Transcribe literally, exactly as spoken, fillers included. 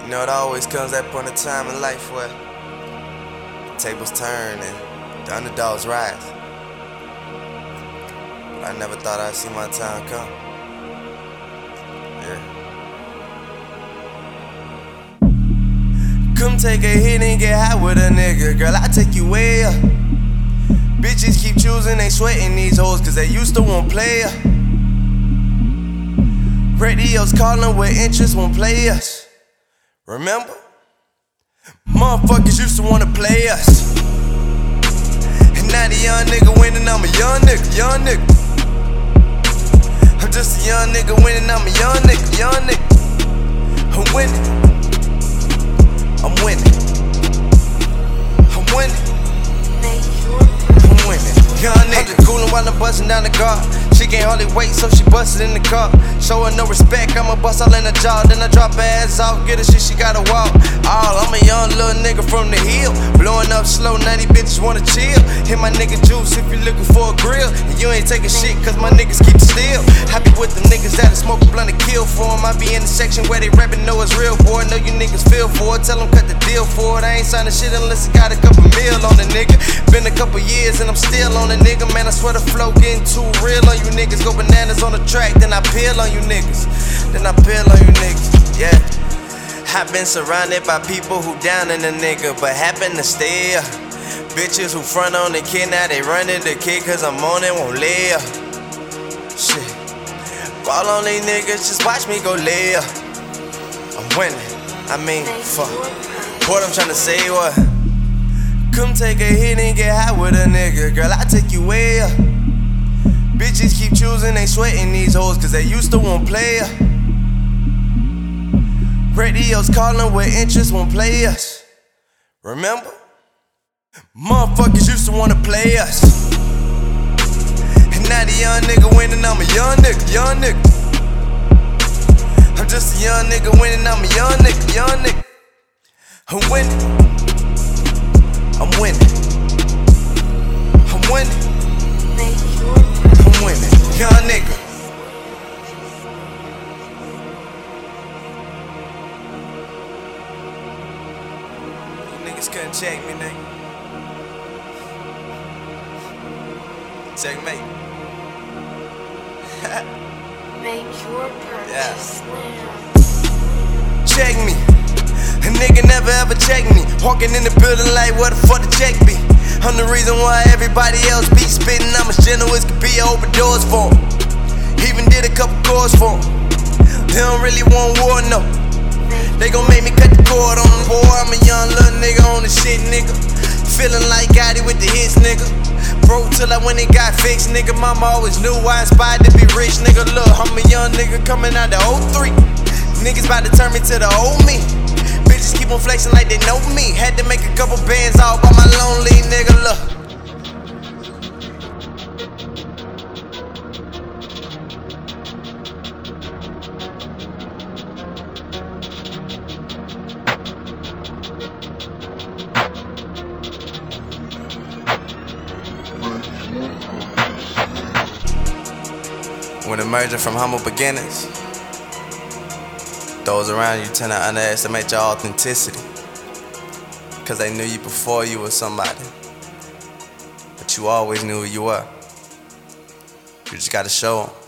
You know, it always comes that point in time in life where the tables turn and the underdogs rise. But I never thought I'd see my time come. Yeah. Come take a hit and get high with a nigga. Girl, I take you way up. Bitches keep choosing, they sweating these hoes cause they used to want player. Radios calling with interest won't play us. Remember? Motherfuckers used to wanna play us. And now the young nigga winning, I'm a young nigga, young nigga. I'm just a young nigga winning, I'm a young nigga, young nigga. I'm winning. I'm winning. I'm winning. I'm winning. Young nigga coolin' while I'm bustin' down the guard. She can't hardly wait, so she busted in the car. Show her no respect, I'ma bust all in her jaw. Then I drop her ass off, get her shit, she gotta walk. All, I'm a young little nigga from the hill. Blowing up slow, now these bitches wanna chill. Hit my nigga juice if you looking for a grill. And you ain't taking shit, cause my niggas keep it still. I be with them niggas that'll smoke a blunt and kill for them. I be in the section where they rapping, know it's real, boy. Know you niggas feel for it, tell them cut the deal for it. I ain't signing shit unless I got a couple mil on the nigga. Been a couple years and I'm still on the nigga. Man, I swear the flow getting too real on you niggas. Go bananas on the track, then I peel on you niggas. Then I peel on you niggas, yeah. I've been surrounded by people who down in the nigga, but happen to stay up. Bitches who front on the kid, now they running the kid cause I'm on it, won't lay up. Shit. Ball on these niggas, just watch me go lay up. I'm winning, I mean, fuck. What I'm trying to say was, come take a hit and get high with a nigga. Girl, I take you way up. Bitches keep choosing, they sweating these hoes cause they used to want player. Radios calling with interest won't play us. Remember? Motherfuckers used to wanna play us. And now the young nigga winning, I'm a young nigga, young nigga. I'm just a young nigga winning, I'm a young nigga, young nigga. I'm winning. I'm winning. I'm winning. I'm winning. Young nigga. Niggas couldn't check me, nigga. Checkmate. Make your purchase Yeah. now. Check me. A nigga never ever check me. Walking in the building like where the fuck the check be. I'm the reason why everybody else be spitting. I'm as generous could be, I open doors for 'em. Even did a couple chords for 'em. They don't really want war, no. They gon' make me cut the cord on them, boy. I'm a young little nigga on the shit, nigga. Feeling like Gotti with the hits, nigga. Broke till I went and got fixed, nigga. Mama always knew I inspired to be rich, nigga. Look, I'm a young nigga coming out the oh three. Niggas about to turn me to the old me. Bitches keep on flexing like they know me. Had to make a couple bands all by my lonely, nigga. Look. When emerging from humble beginnings, those around you tend to underestimate your authenticity, cause they knew you before you were somebody, but you always knew who you were. You just gotta show them.